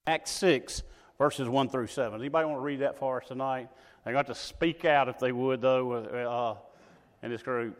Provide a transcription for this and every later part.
Acts 6, verses 1 through 7. Anybody want to read that for us tonight? They got to speak out if they would, though, in this group.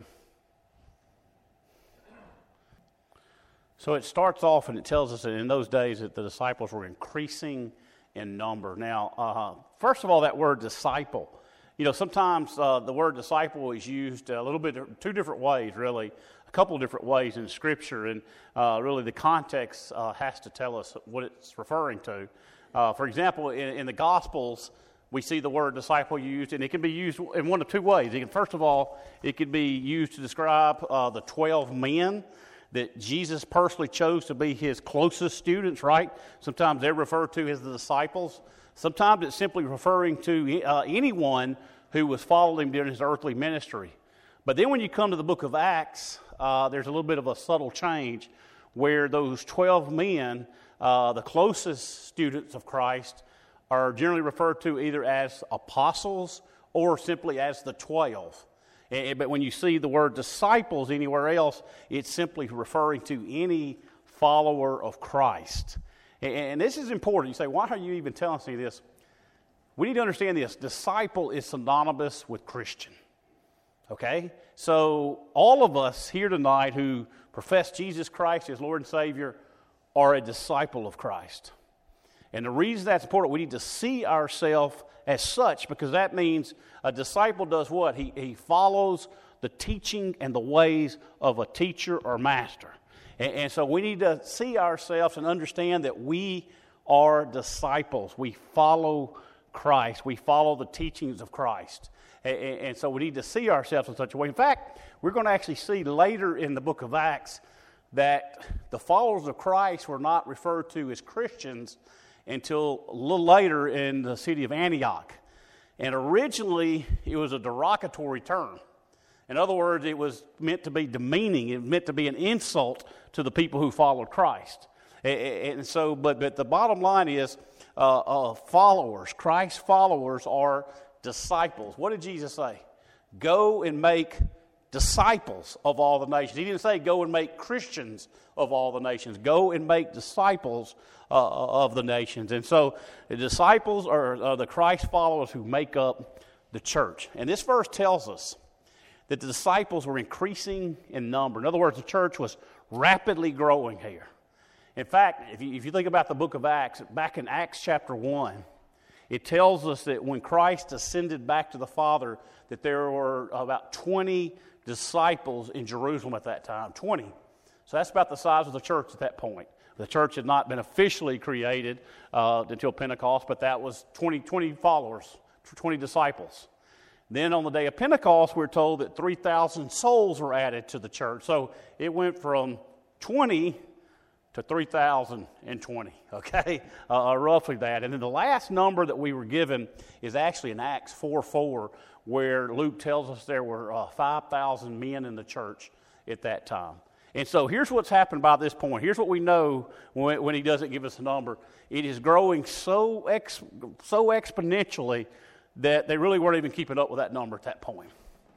So it starts off and it tells us that in those days that the disciples were increasing in number. Now, first of all, that word disciple. You know, sometimes the word disciple is used a little bit, two different ways, really. A couple of different ways in Scripture, and really the context has to tell us what it's referring to. For example, in the Gospels, we see the word disciple used, and it can be used in one of two ways. First of all, it could be used to describe the 12 men that Jesus personally chose to be his closest students, right? Sometimes they're referred to as the disciples. Sometimes it's simply referring to anyone who was following him during his earthly ministry. But then when you come to the book of Acts, there's a little bit of a subtle change where those 12 men, the closest students of Christ, are generally referred to either as apostles or simply as the 12. But when you see the word disciples anywhere else, it's simply referring to any follower of Christ. And this is important. You say, why are you even telling us this? We need to understand this. Disciple is synonymous with Christian. Okay? So all of us here tonight who profess Jesus Christ as Lord and Savior are a disciple of Christ. And the reason that's important, we need to see ourselves as such, because that means a disciple does what? He follows the teaching and the ways of a teacher or master. And so we need to see ourselves and understand that we are disciples. We follow Christ. We follow the teachings of Christ. And so we need to see ourselves in such a way. In fact, we're going to actually see later in the book of Acts that the followers of Christ were not referred to as Christians until a little later in the city of Antioch. And originally, it was a derogatory term. In other words, it was meant to be demeaning. It was meant to be an insult to the people who followed Christ. And so, but the bottom line is, followers, Christ's followers are disciples. What did Jesus say? Go and make disciples of all the nations. He didn't say go and make Christians of all the nations. Go and make disciples of the nations. And so the disciples are the Christ followers who make up the church. And this verse tells us that the disciples were increasing in number. In other words, the church was rapidly growing here. In fact, if you think about the book of Acts, back in Acts chapter 1, it tells us that when Christ ascended back to the Father, that there were about 20 disciples in Jerusalem at that time. 20. So that's about the size of the church at that point. The church had not been officially created until Pentecost, but that was 20 followers, 20 disciples. Then on the day of Pentecost, we're told that 3,000 souls were added to the church. So it went from 20 to 3,020, okay? Roughly that. And then the last number that we were given is actually in Acts 4:4, where Luke tells us there were 5,000 men in the church at that time. And so here's what's happened by this point. Here's what we know when he doesn't give us a number. It is growing so exponentially that they really weren't even keeping up with that number at that point.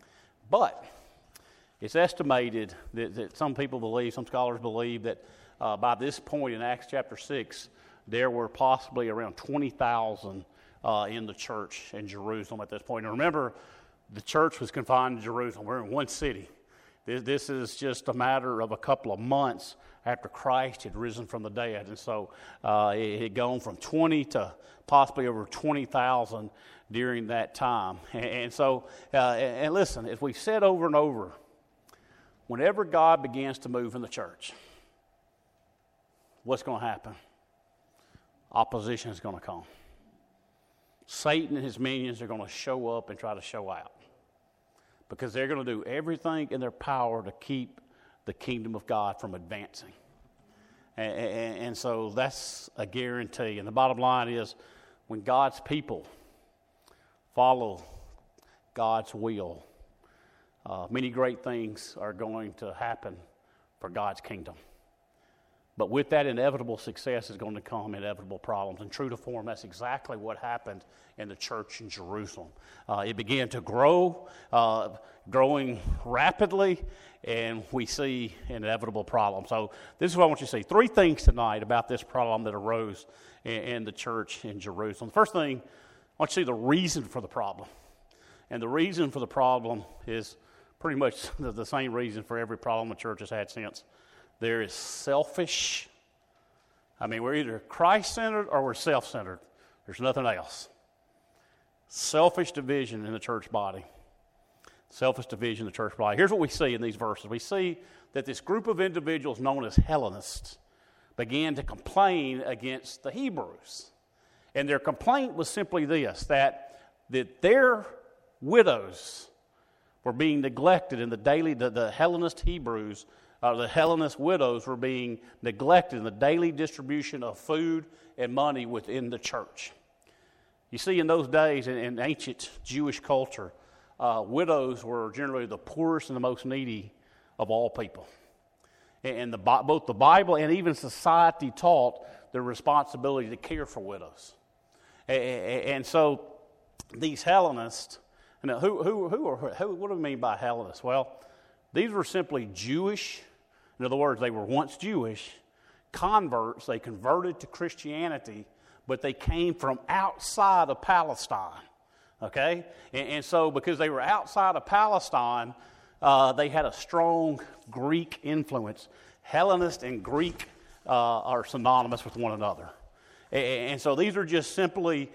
But it's estimated that some people believe, some scholars believe, that by this point in Acts chapter 6, there were possibly around 20,000 in the church in Jerusalem at this point. And remember, the church was confined to Jerusalem. We're in one city. This is just a matter of a couple of months after Christ had risen from the dead. And so it had gone from 20 to possibly over 20,000 during that time. And so, and listen, as we've said over and over, whenever God begins to move in the church, what's going to happen? Opposition is going to come. Satan and his minions are going to show up and try to show out, because they're going to do everything in their power to keep the kingdom of God from advancing. And so that's a guarantee. And the bottom line is, when God's people follow God's will, many great things are going to happen for God's kingdom. But with that inevitable success is going to come inevitable problems. And true to form, that's exactly what happened in the church in Jerusalem. It began to grow, growing rapidly, and we see inevitable problems. So this is what I want you to see. 3 things tonight about this problem that arose in the church in Jerusalem. The first thing, I want you to see the reason for the problem. And the reason for the problem is pretty much the same reason for every problem the church has had since. There is selfish. I mean, we're either Christ-centered or we're self-centered. There's nothing else. Selfish division in the church body. Selfish division in the church body. Here's what we see in these verses. We see that this group of individuals known as Hellenists began to complain against the Hebrews. And their complaint was simply this, that their widows were being neglected in the Hellenist Hebrews. The Hellenist widows were being neglected in the daily distribution of food and money within the church. You see, in those days, in ancient Jewish culture, widows were generally the poorest and the most needy of all people. And both the Bible and even society taught the responsibility to care for widows. And so these Hellenists, what do we mean by Hellenists? Well, these were simply Jewish. In other words, they were once Jewish converts. They converted to Christianity, but they came from outside of Palestine. Okay? And so because they were outside of Palestine, they had a strong Greek influence. Hellenist and Greek are synonymous with one another. And so these are just simply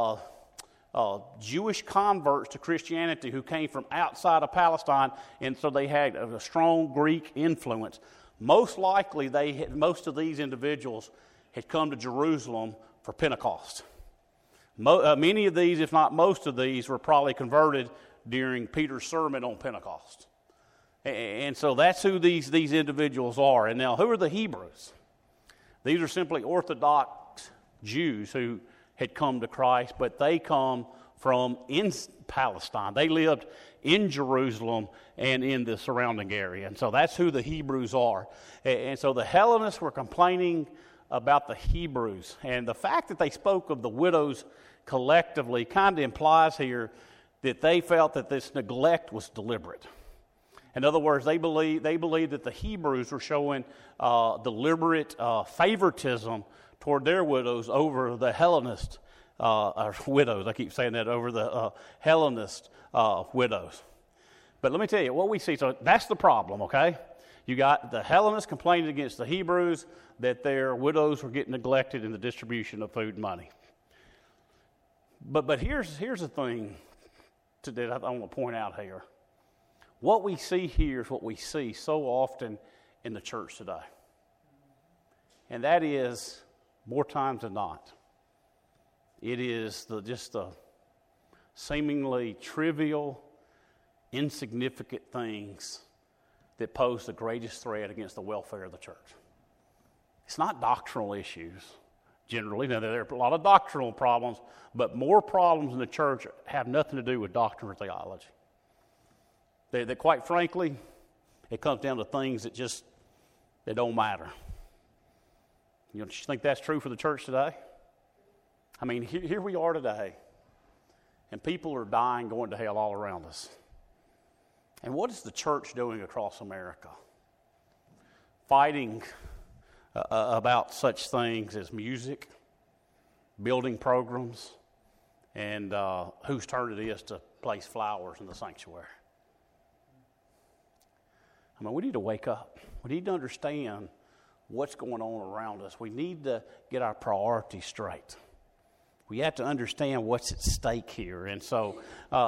Jewish converts to Christianity who came from outside of Palestine, and so they had a strong Greek influence. Most likely, most of these individuals had come to Jerusalem for Pentecost. Many of these, if not most of these, were probably converted during Peter's sermon on Pentecost. And so that's who these individuals are. And now, who are the Hebrews? These are simply Orthodox Jews who had come to Christ, but they come from in Palestine. They lived in Jerusalem and in the surrounding area. And so that's who the Hebrews are. And so the Hellenists were complaining about the Hebrews. And the fact that they spoke of the widows collectively kind of implies here that they felt that this neglect was deliberate. In other words, they believed that the Hebrews were showing deliberate favoritism toward their widows over the Hellenist widows. I keep saying that, over the Hellenist widows. But let me tell you, what we see, so that's the problem, okay? You got the Hellenists complaining against the Hebrews that their widows were getting neglected in the distribution of food and money. But here's the thing that I want to point out here. What we see here is what we see so often in the church today. And that is, more times than not, it is just the seemingly trivial, insignificant things that pose the greatest threat against the welfare of the church. It's not doctrinal issues, generally. Now, there are a lot of doctrinal problems, but more problems in the church have nothing to do with doctrine or theology. That quite frankly, it comes down to things that don't matter. You think that's true for the church today? I mean, here we are today, and people are dying, going to hell all around us. And what is the church doing across America? Fighting about such things as music, building programs, and whose turn it is to place flowers in the sanctuary. I mean, we need to wake up. We need to understand what's going on around us. We need to get our priorities straight. We have to understand what's at stake here. And so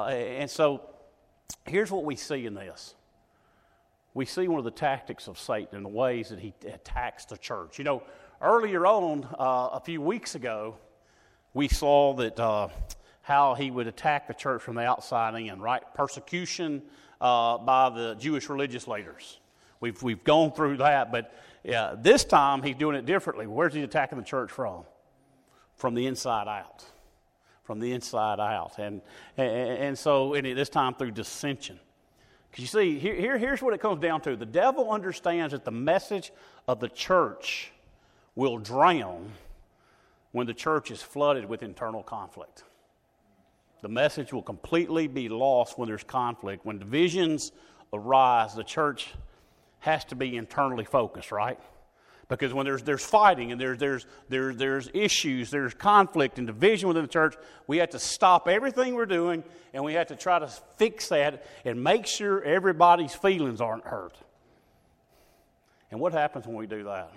here's what we see in this. We see one of the tactics of Satan in the ways that he attacks the church. You know, earlier on, a few weeks ago, we saw that how he would attack the church from the outside in, right? Persecution by the Jewish religious leaders. We've gone through that, but this time he's doing it differently. Where's he attacking the church from? From the inside out. From the inside out. And so this time through dissension. Because you see, here's what it comes down to. The devil understands that the message of the church will drown when the church is flooded with internal conflict. The message will completely be lost when there's conflict. When divisions arise, the church has to be internally focused, right? Because when there's fighting and there's issues, there's conflict and division within the church, we have to stop everything we're doing and we have to try to fix that and make sure everybody's feelings aren't hurt. And what happens when we do that?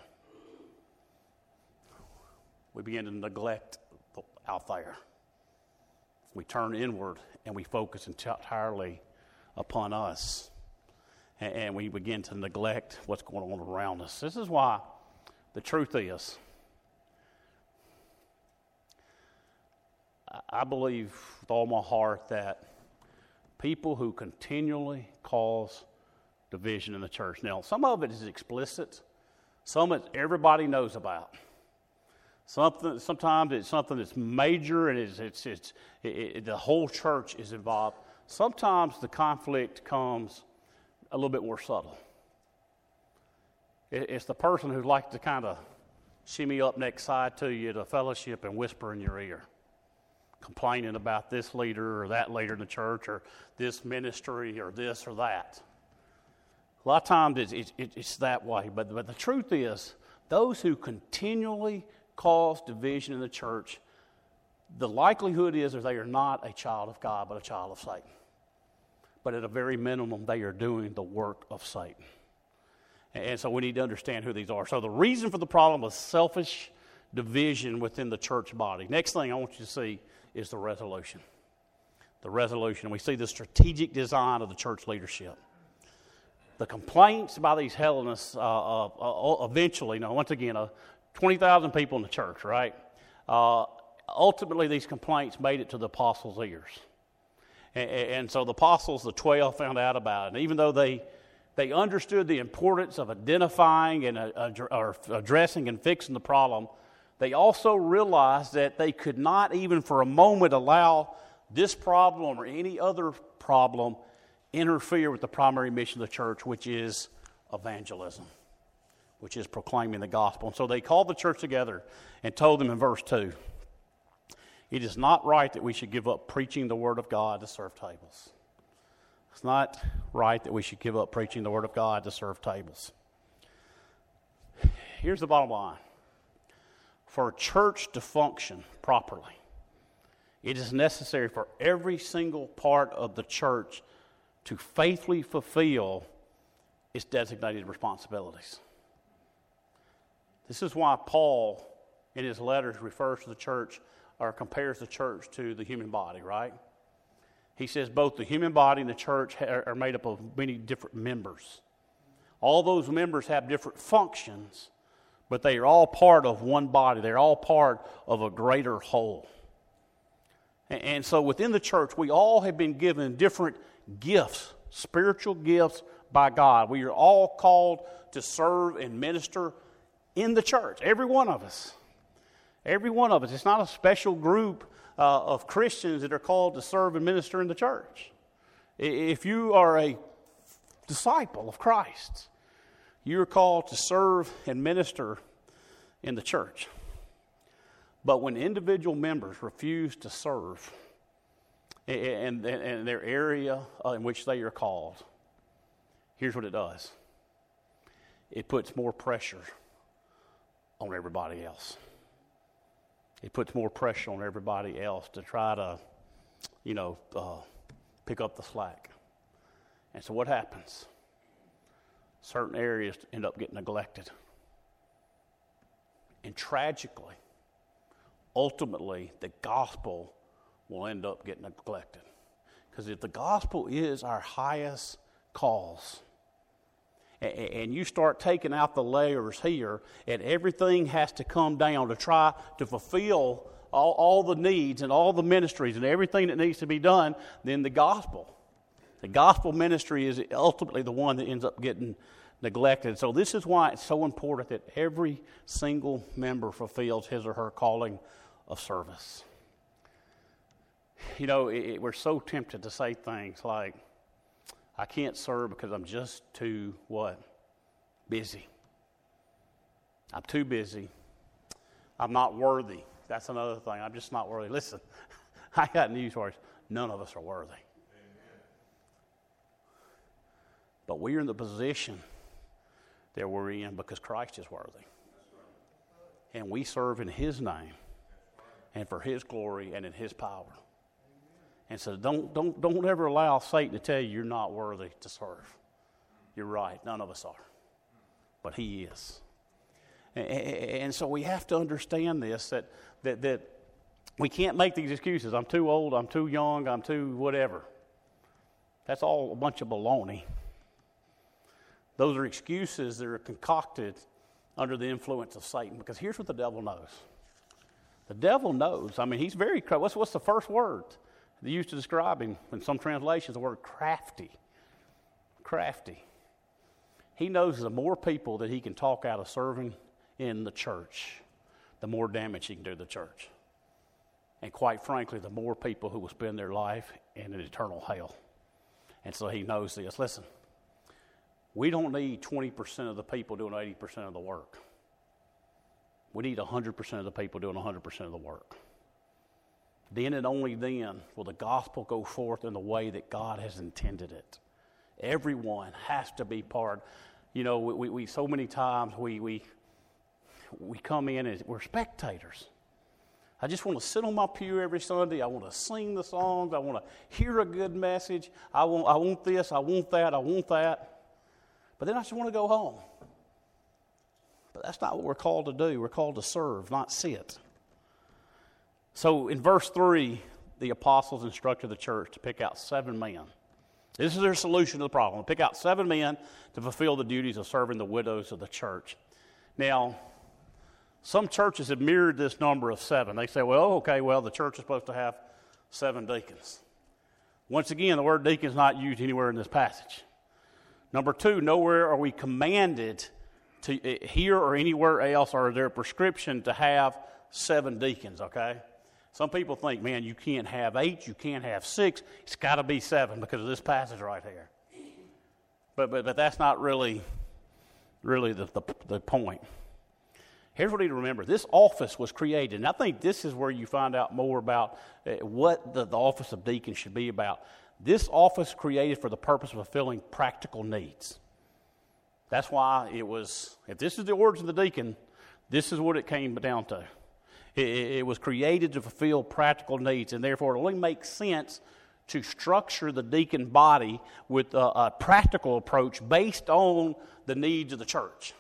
We begin to neglect out there. We turn inward and we focus entirely upon us. And we begin to neglect what's going on around us. This is why the truth is, I believe with all my heart that people who continually cause division in the church. Now, some of it is explicit. Some of it everybody knows about. Sometimes it's something that's major and the whole church is involved. Sometimes the conflict comes a little bit more subtle. It's the person who likes to kind of shimmy up next side to you to fellowship and whisper in your ear, complaining about this leader or that leader in the church or this ministry or this or that. A lot of times it's that way. But the truth is, those who continually cause division in the church, the likelihood is that they are not a child of God, but a child of Satan. But at a very minimum, they are doing the work of Satan. And so we need to understand who these are. So the reason for the problem was selfish division within the church body. Next thing I want you to see is the resolution. The resolution. We see the strategic design of the church leadership. The complaints by these Hellenists eventually, once again, 20,000 people in the church, right? Ultimately, these complaints made it to the apostles' ears. And so the apostles, the 12, found out about it. And even though they understood the importance of identifying and addressing and fixing the problem, they also realized that they could not even for a moment allow this problem or any other problem interfere with the primary mission of the church, which is evangelism, which is proclaiming the gospel. And so they called the church together and told them in verse 2, it is not right that we should give up preaching the word of God to serve tables. It's not right that we should give up preaching the word of God to serve tables. Here's the bottom line. For a church to function properly, it is necessary for every single part of the church to faithfully fulfill its designated responsibilities. This is why Paul, in his letters, refers to the church or compares the church to the human body, right? He says both the human body and the church are made up of many different members. All those members have different functions, but they are all part of one body. They're all part of a greater whole. And so within the church, we all have been given different gifts, spiritual gifts by God. We are all called to serve and minister in the church, every one of us. Every one of us. It's not a special group of Christians that are called to serve and minister in the church. If you are a disciple of Christ, you're called to serve and minister in the church. But when individual members refuse to serve in their area in which they are called, here's what it does. It puts more pressure on everybody else. It puts more pressure on everybody else to try to, pick up the slack. And so what happens? Certain areas end up getting neglected. And tragically, ultimately, the gospel will end up getting neglected. Because if the gospel is our highest cause, and you start taking out the layers here, and everything has to come down to try to fulfill all the needs and all the ministries and everything that needs to be done, then the gospel ministry is ultimately the one that ends up getting neglected. So this is why it's so important that every single member fulfills his or her calling of service. We're so tempted to say things like, I can't serve because I'm just too, what? Busy. I'm too busy. I'm not worthy. That's another thing. I'm just not worthy. Listen, I got news for you. None of us are worthy. Amen. But we are in the position that we're in because Christ is worthy. Right. And we serve in His name and for His glory and in His power. Amen. And so don't ever allow Satan to tell you you're not worthy to serve. You're right. None of us are. But He is. And so we have to understand this, that we can't make these excuses. I'm too old, I'm too young, I'm too whatever. That's all a bunch of baloney. Those are excuses that are concocted under the influence of Satan. Because here's what the devil knows. The devil knows. I mean, he's very, what's the first word they used to describe him? In some translations, the word crafty. Crafty. He knows the more people that he can talk out of serving in the church, the more damage he can do to the church. And quite frankly, the more people who will spend their life in an eternal hell. And so he knows this. Listen, we don't need 20% of the people doing 80% of the work. We need 100% of the people doing 100% of the work. Then and only then will the gospel go forth in the way that God has intended it. Everyone has to be part. You know, we so many times we come in and we're spectators. I just want to sit on my pew every Sunday. I want to sing the songs. I want to hear a good message. I want this. I want that. I want that. But then I just want to go home. But that's not what we're called to do. We're called to serve, not sit. So in verse 3, the apostles instructed the church to pick out 7 men. This is their solution to the problem. Pick out 7 men to fulfill the duties of serving the widows of the church. Now, some churches have mirrored this number of 7. They say, the church is supposed to have 7 deacons. Once again, the word deacon is not used anywhere in this passage. Number 2, nowhere are we commanded to here or anywhere else, or is there a prescription to have 7 deacons, okay? Some people think, man, you can't have 8, you can't have 6. It's got to be 7 because of this passage right here. But that's not really the point. Here's what you need to remember. This office was created, and I think this is where you find out more about what the office of deacon should be about. This office created for the purpose of fulfilling practical needs. That's why it was, if this is the origin of the deacon, this is what it came down to. It was created to fulfill practical needs, and therefore it only makes sense to structure the deacon body with a practical approach based on the needs of the church.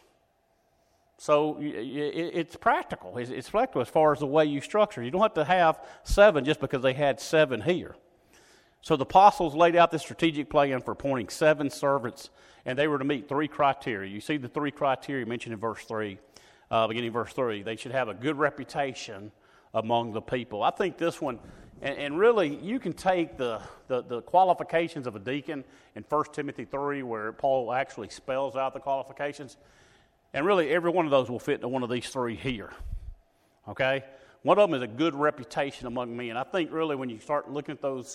So it's practical. It's flexible as far as the way you structure. You don't have to have 7 just because they had 7 here. So the apostles laid out this strategic plan for appointing 7 servants, and they were to meet 3 criteria. You see the 3 criteria mentioned in verse 3. Beginning of verse 3, they should have a good reputation among the people. I think this one, and really you can take the qualifications of a deacon in 1 Timothy 3, where Paul actually spells out the qualifications, and really every one of those will fit into one of these 3 here. Okay? One of them is a good reputation among men. I think really when you start looking at those,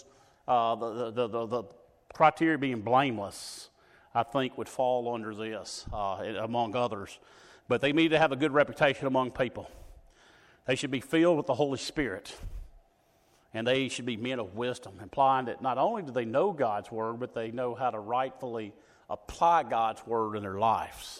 the criteria being blameless, I think would fall under this, among others. But they need to have a good reputation among people. They should be filled with the Holy Spirit. And they should be men of wisdom, implying that not only do they know God's Word, but they know how to rightfully apply God's Word in their lives.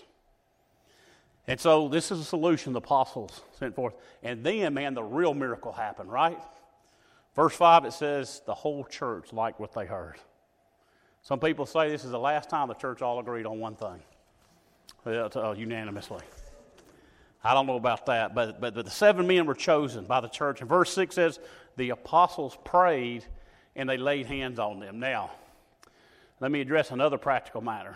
And so this is a solution the apostles sent forth. And then, man, the real miracle happened, right? Verse 5, it says, the whole church liked what they heard. Some people say this is the last time the church all agreed on one thing. Unanimously. I don't know about that, but the 7 men were chosen by the church. And verse 6 says, the apostles prayed and they laid hands on them. Now, let me address another practical matter.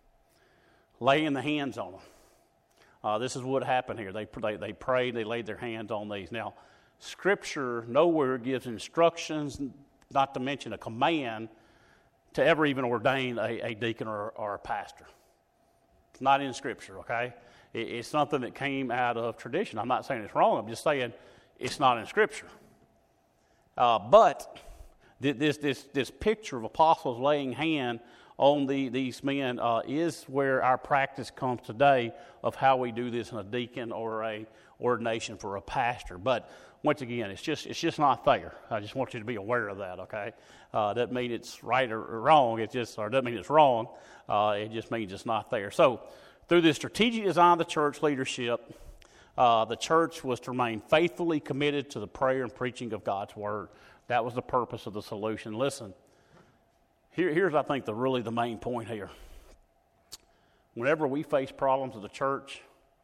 Laying the hands on them. This is what happened here. They prayed, they laid their hands on these. Now, Scripture nowhere gives instructions, not to mention a command, to ever even ordain a deacon or a pastor. It's not in Scripture, okay? It's something that came out of tradition. I'm not saying it's wrong. I'm just saying it's not in Scripture. But this picture of apostles laying hand on these men is where our practice comes today of how we do this in a deacon or a ordination for a pastor. But once again, it's just not fair. I just want you to be aware of that, okay? Doesn't mean it's right or wrong. Or doesn't mean it's wrong. It just means it's not fair. So through the strategic design of the church leadership, the church was to remain faithfully committed to the prayer and preaching of God's word. That was the purpose of the solution. Listen, here's I think the main point here. Whenever we face problems of the church,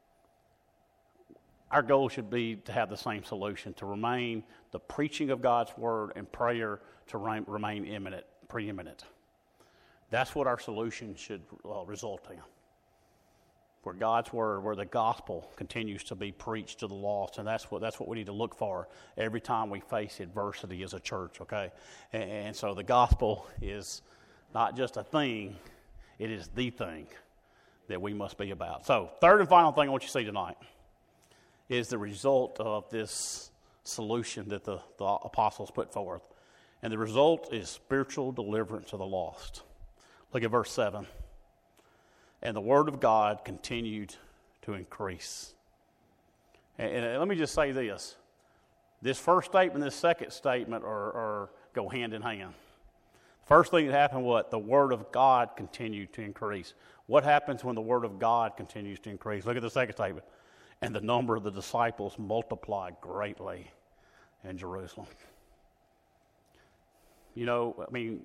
our goal should be to have the same solution, to remain the preaching of God's word and prayer to remain preeminent. That's what our solution should result in. Where God's word, where the gospel continues to be preached to the lost, and that's what we need to look for every time we face adversity as a church, okay? And so the gospel is not just a thing, it is the thing that we must be about. So, third and final thing I want you to see tonight is the result of this solution that the apostles put forth. And the result is spiritual deliverance of the lost. Look at verse 7. And the word of God continued to increase. And let me just say this. This first statement and this second statement go hand in hand. First thing that happened, what? The word of God continued to increase. What happens when the word of God continues to increase? Look at the second statement. And the number of the disciples multiplied greatly in Jerusalem. You know, I mean,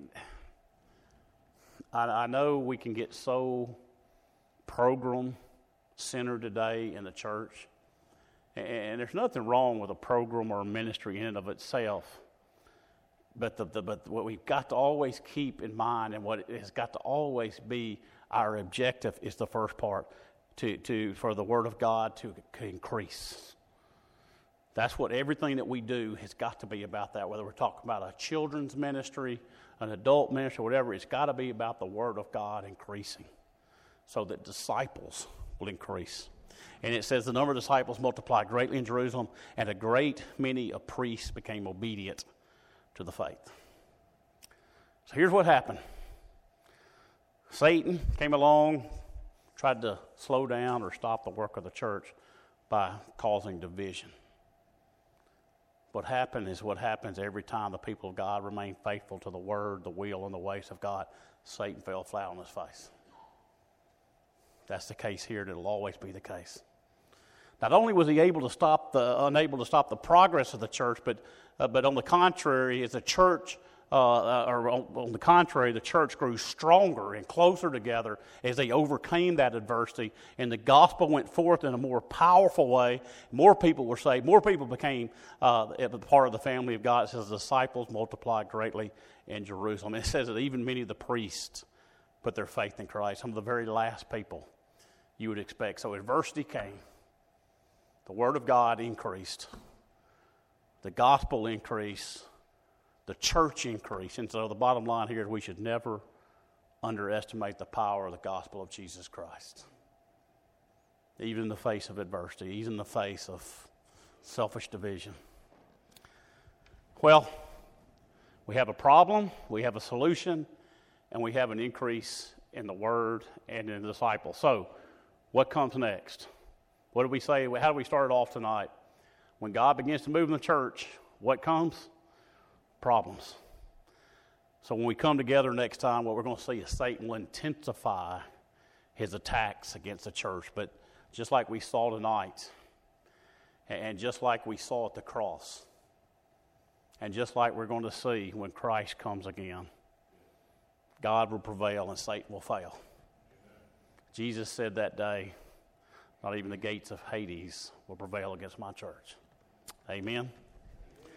I know we can get so program-centered today in the church, and there's nothing wrong with a program or a ministry in and of itself. But what we've got to always keep in mind, and what has got to always be our objective, is the first part. For the word of God to increase. That's what everything that we do has got to be about that. Whether we're talking about a children's ministry, an adult ministry, whatever, it's got to be about the word of God increasing so that disciples will increase. And it says the number of disciples multiplied greatly in Jerusalem, and a great many of priests became obedient to the faith. So here's what happened. Satan came along, tried to slow down or stop the work of the church by causing division. What happened is what happens every time the people of God remain faithful to the word, the will, and the ways of God. Satan fell flat on his face. That's the case here, and it'll always be the case. Not only was he unable to stop the progress of the church, but on the contrary, as the church on the contrary, the church grew stronger and closer together as they overcame that adversity, and the gospel went forth in a more powerful way. More people were saved. More people became part of the family of God. It says the disciples multiplied greatly in Jerusalem. It says that even many of the priests put their faith in Christ, some of the very last people you would expect. So adversity came. The word of God increased. The gospel increased. The church increased. And so the bottom line here is we should never underestimate the power of the gospel of Jesus Christ. Even in the face of adversity, even in the face of selfish division. Well, we have a problem, we have a solution, and we have an increase in the word and in the disciples. So, what comes next? What do we say? How do we start it off tonight? When God begins to move in the church, what comes? Problems. So when we come together next time, what we're going to see is Satan will intensify his attacks against the church. But just like we saw tonight, and just like we saw at the cross, and just like we're going to see when Christ comes again, God will prevail and Satan will fail. Jesus said that day, not even the gates of Hades will prevail against my church. Amen.